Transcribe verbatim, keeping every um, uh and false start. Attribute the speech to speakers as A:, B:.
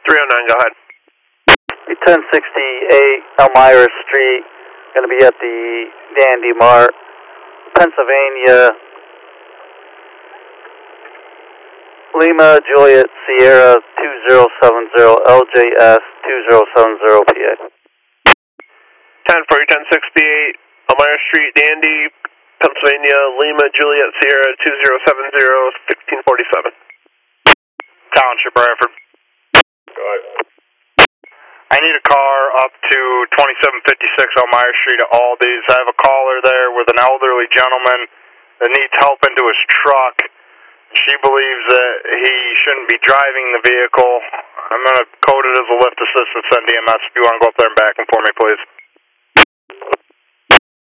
A: three oh nine, go ahead.
B: ten sixty-eight Elmira Street, going to be at the Dandy Mart, Pennsylvania, Lima Juliet Sierra two zero seven zero L J S two zero seven zero P A.
A: ten for ten sixty-eight Elmira Street, Dandy, Pennsylvania, Lima Juliet Sierra two zero seven zero sixteen forty-seven.
C: Township Bradford.
A: Go ahead.
C: I need a car up to twenty-seven fifty-six Elmira Street at Aldi's. I have a caller there with an elderly gentleman that needs help into his truck. She believes that he shouldn't be driving the vehicle. I'm going to code it as a lift assist and send E M S if you want to go up there and back him for me, please.